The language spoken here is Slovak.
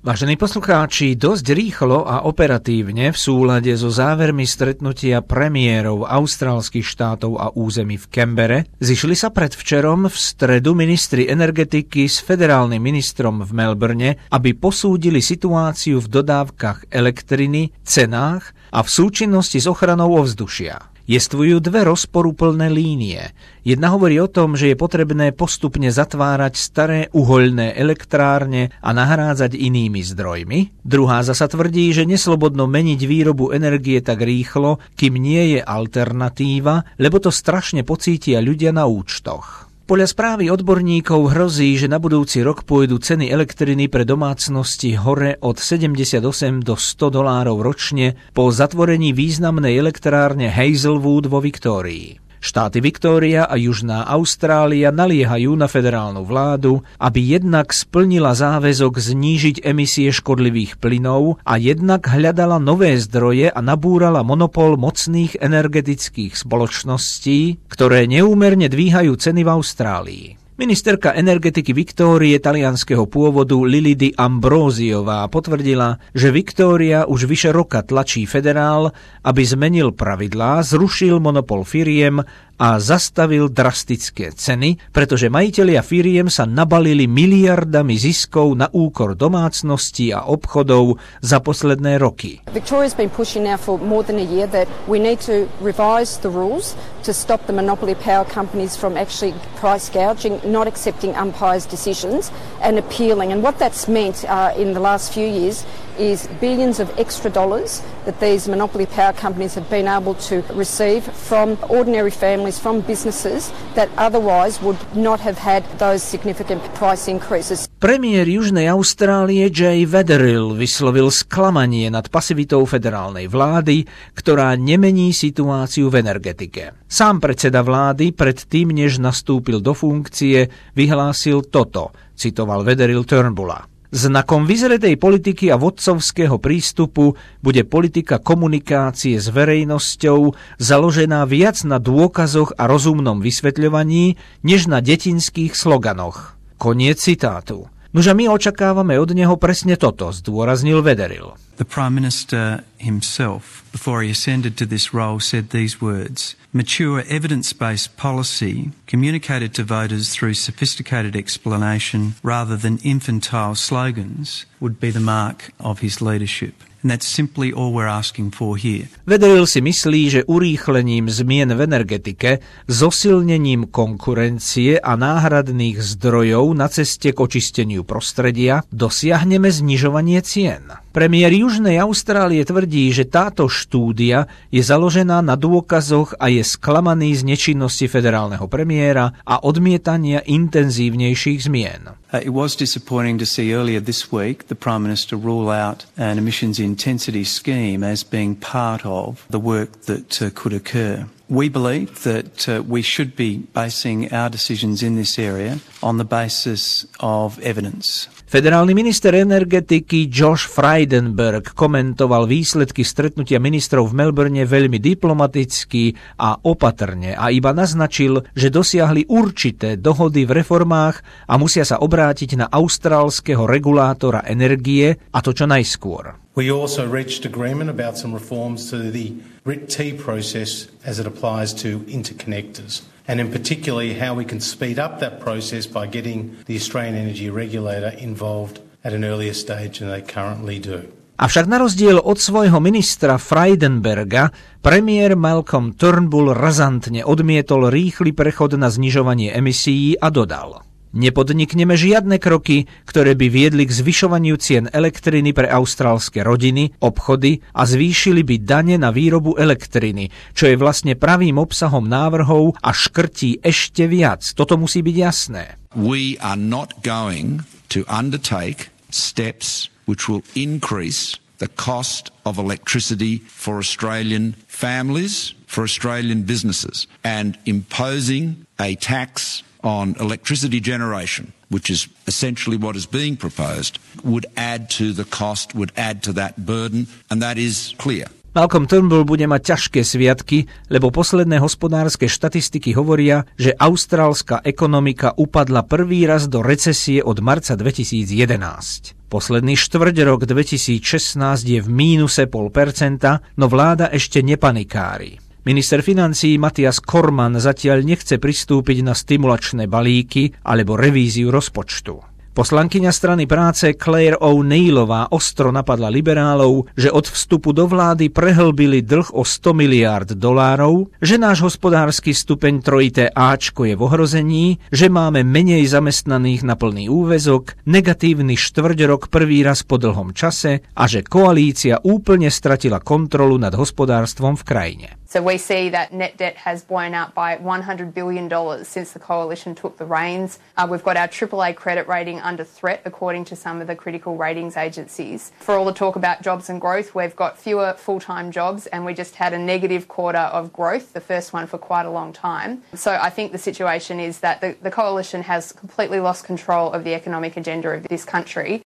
Vážení poslucháči, dosť rýchlo a operatívne v súlade so závermi stretnutia premiérov austrálskych štátov a území v Canbere zišli sa predvčerom v stredu ministri energetiky s federálnym ministrom v Melbourne, aby posúdili situáciu v dodávkach elektriny, cenách a v súčinnosti s ochranou ovzdušia. Jestvujú dve rozporuplné línie. Jedna hovorí o tom, že je potrebné postupne zatvárať staré uhoľné elektrárne a nahrádzať inými zdrojmi. Druhá zasa tvrdí, že neslobodno meniť výrobu energie tak rýchlo, kým nie je alternatíva, lebo to strašne pocítia ľudia na účtoch. Podľa správy odborníkov hrozí, že na budúci rok pôjdu ceny elektriny pre domácnosti hore od $78 do $100 ročne po zatvorení významnej elektrárne Hazelwood vo Viktórii. Štáty Viktória a Južná Austrália naliehajú na federálnu vládu, aby jednak splnila záväzok znížiť emisie škodlivých plynov a jednak hľadala nové zdroje a nabúrala monopol mocných energetických spoločností, ktoré neúmerne dvíhajú ceny v Austrálii. Ministerka energetiky Viktórie talianskeho pôvodu Lili Di Ambrosiová potvrdila, že Viktória už vyše roka tlačí federál, aby zmenil pravidlá, zrušil monopol firiem a zastavil drastické ceny, pretože majitelia firiem sa nabalili miliardami ziskov na úkor domácností a obchodov za posledné roky. Victoria's been pushing now for more than a year that we need to revise the rules to stop the monopoly power companies from actually price gouging, not accepting umpires' decisions and appealing. And what that's meant in the last few years is billions of extra dollars that these monopoly power companies have been able to receive from ordinary families, from businesses that otherwise would not have had those significant price increases. Premiér Južnej Austrálie Jay Weatherill vyslovil sklamanie nad pasivitou federálnej vlády, ktorá nemení situáciu v energetike. Sám predseda vlády predtým, než nastúpil do funkcie, vyhlásil toto, citoval Weatherill Turnbulla. Znakom vyzretej politiky a vodcovského prístupu bude politika komunikácie s verejnosťou založená viac na dôkazoch a rozumnom vysvetľovaní, než na detinských sloganoch. Koniec citátu. Nože my očakávame od neho presne toto, zdôraznil Weatherill. The Prime Minister himself, before he ascended to this role, said these words: "Mature evidence-based policy communicated to voters through sophisticated explanation rather than infantile slogans would be the mark of his leadership." And that's simply all we're asking for here. Weatherill si myslí, že urýchlením zmien v energetike, zosilnením konkurencie a náhradných zdrojov na ceste k očisteniu prostredia dosiahneme znižovanie cien. Premiér Južnej Austrálie tvrdí, že táto štúdia je založená na dôkazoch a je sklamaný z nečinnosti federálneho premiéra a odmietania intenzívnejších zmien. It was disappointing to see earlier this week the Prime Minister rule out an emissions intensity scheme as being part of the work that could occur. We believe that we should be basing our decisions in this area on the basis of evidence. Federálny minister energetiky Josh Frydenberg komentoval výsledky stretnutia ministrov v Melbourne veľmi diplomaticky a opatrne a iba naznačil, že dosiahli určité dohody v reformách a musia sa obrátiť na austrálskeho regulátora energie a to čo najskôr. We also reached agreement about some reforms to the RIT-T process as it applies to interconnectors, and in particularly how we can speed up that process by getting the Australian Energy Regulator involved at an earlier stage than they currently do. Avšak na rozdiel od svojho ministra Frydenberga, premiér Malcolm Turnbull razantne odmietol rýchly prechod na znižovanie emisií a dodal: Nepodnikneme žiadne kroky, ktoré by viedli k zvyšovaniu cien elektriny pre austrálske rodiny, obchody a zvýšili by dane na výrobu elektriny, čo je vlastne pravým obsahom návrhov a škrtí ešte viac. Toto musí byť jasné. We are not going to undertake steps which will increase the cost of electricity for Australian families, for Australian businesses, and imposing a tax on electricity generation, which is essentially what is being proposed, would add to the cost, would add to that burden, and that is clear. Malcolm Turnbull bude mať ťažké sviatky, lebo posledné hospodárske štatistiky hovoria, že austrálska ekonomika upadla prvý raz do recesie od marca 2011. Posledný štvrťrok 2016 je v mínuse 0,5%, no vláda ešte nepanikári. Minister financií Matthias Cormann zatiaľ nechce pristúpiť na stimulačné balíky alebo revíziu rozpočtu. Poslankyňa strany práce Claire O'Neillová ostro napadla liberálov, že od vstupu do vlády prehlbili dlh o $100 miliárd, že náš hospodársky stupeň 3. Ačko je v ohrození, že máme menej zamestnaných na plný úväzok, negatívny štvrťrok prvý raz po dlhom čase a že koalícia úplne stratila kontrolu nad hospodárstvom v krajine. So we see that net debt has blown out by $100 billion since the coalition took the reins. We've got our AAA credit rating under threat, according to some of the critical ratings agencies. For all the talk about jobs and growth, we've got fewer full-time jobs, and we just had a negative quarter of growth, the first one for quite a long time. So I think the situation is that the coalition has completely lost control of the economic agenda of this country.